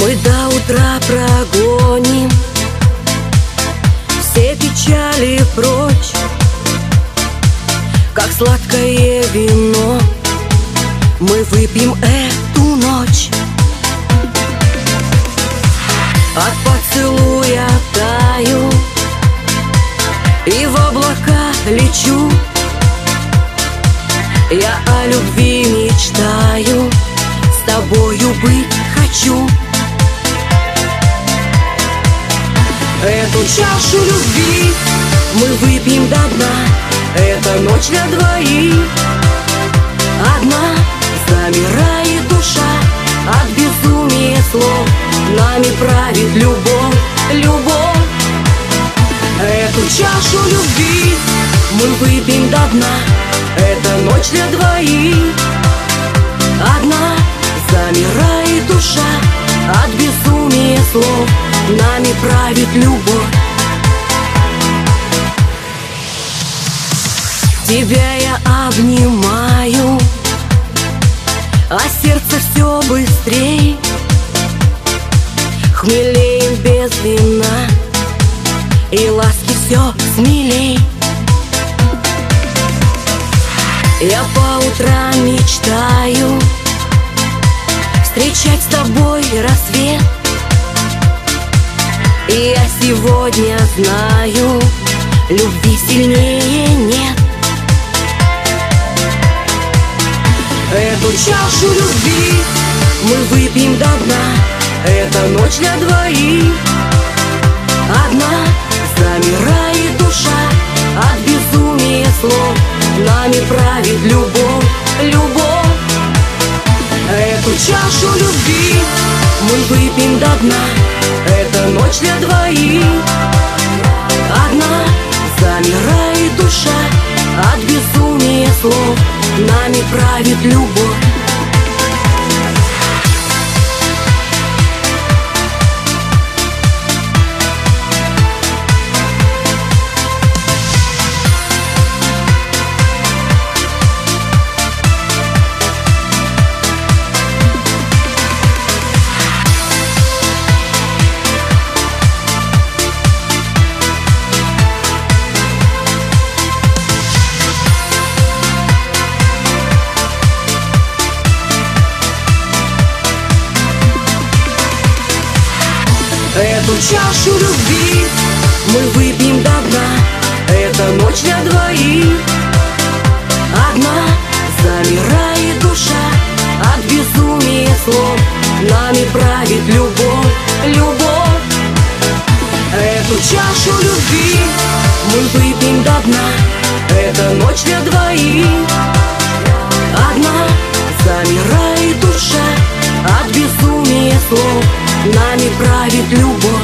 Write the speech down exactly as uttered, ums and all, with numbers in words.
Мы до утра прогоним все печали прочь, как сладкое вино мы выпьем эту ночь. От поцелуя таю и в облака лечу. Я о любви мечтаю, с тобою быть хочу. Эту чашу любви мы выпьем до дна. Это ночь для двоих. Одна замирает душа от безумия слов. Нами правит любовь, любовь. Эту чашу любви мы выпьем до дна. Это ночь для двоих. Одна замирает душа от безумия слов. Нами правит любовь. Тебя я обнимаю, а сердце все быстрей. Хмелеем без вина, и ласки все смелей. Я по утрам мечтаю встречать с тобой рассвет. И я сегодня знаю, любви сильнее нет. Эту чашу любви мы выпьем до дна. Это ночь для двоих. Одна замирает душа от безумия слов. Нами правит любовь, любовь. Эту чашу любви мы выпьем до дна. Это ночь для двоих. Одна замирает душа от безумия слов. Нами правит любовь. Эту чашу любви мы выпьем до дна. Это ночь для двоих. Одна замирает душа от безумия слов. Нами правит любовь, любовь. Эту чашу любви мы выпьем до дна. Это ночь для двоих. Одна замирает душа от безумия слов. Нами правит любовь.